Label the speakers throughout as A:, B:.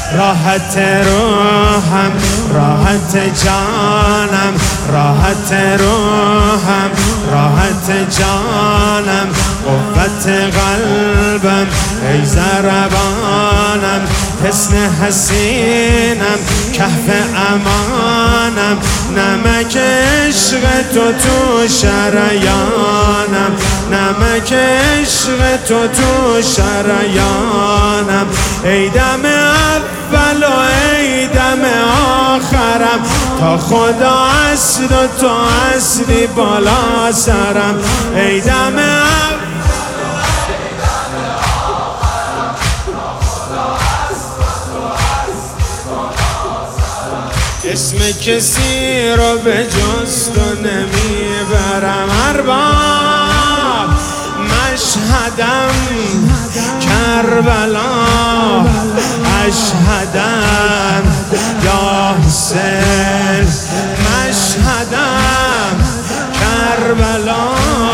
A: راحت روحم، راحت جانم، راحت روحم، راحت جانم، قوت قلبم ای ضربانم، حسن حسینم، کهف امانم، نمک عشق تو شریانم، نمک عشق تو شریانم، ای دم اول و ای دم آخرم، تا خدا اصل و تو اصلی بالا سرم، ای دم اول اسم کسی رو به جز تو نمیبرم، ارباب مشهدم کربلا، اشهدم یا حسین، مشهدم کربلا،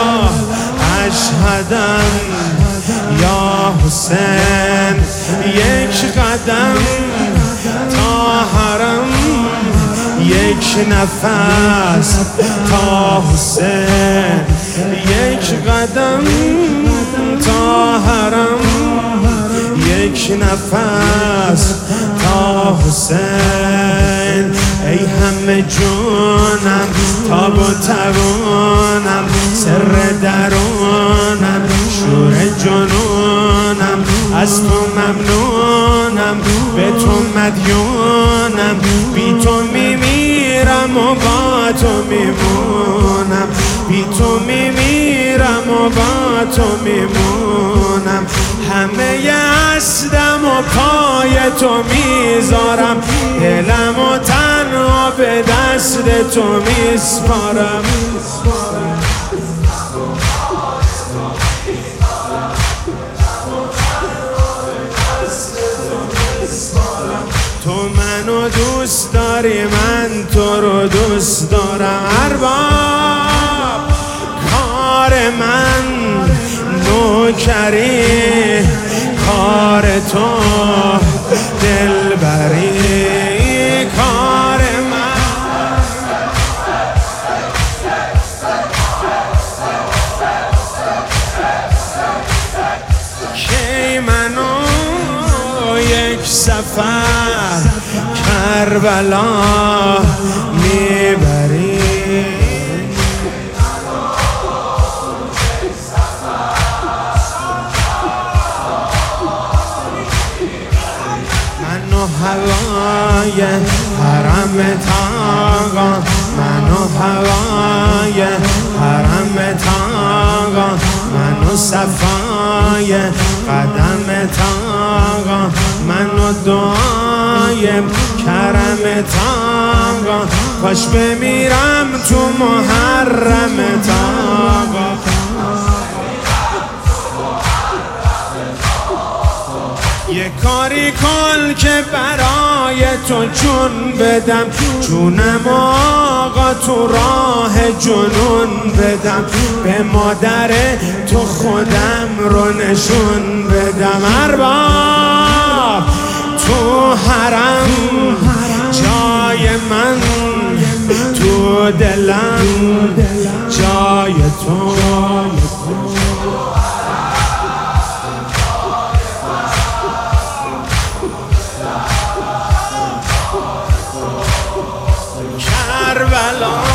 A: اشهدم یا حسین، یک قدم تا حرم، یک نفس تا حسین، یک قدم تا حرم، یک نفس تا حسین، ای همه جونم، تاب و توانم، سر درونم، شور جنونم، از تو ممنونم، به تو مدیونم، بی تو میمیرم و با تو میمونم، بی تو میمیرم و با تو میمونم، همه هستم و پای تو میذارم، دلم و تنها به دست تو میسپارم، تو منو دوست داری، من تو رو دوست دارم، ارباب کار من نوکری، کار تو دلبری، کار من کی منو یک سفر کربلا میبری، منو هوای حرم تاقا، منو هوای حرم تاقا، منو صفای قدم تاقا، منو دعای کرم تاقا، کاش بمیرم تو محرم تاقا، یه کاری کن که برای تو جون بدم، جونم آقا تو راه جنون بدم، به مادر تو خودم رو نشون بدم، ارباب تو حرم جای من، تو دلم جای تو، کربلا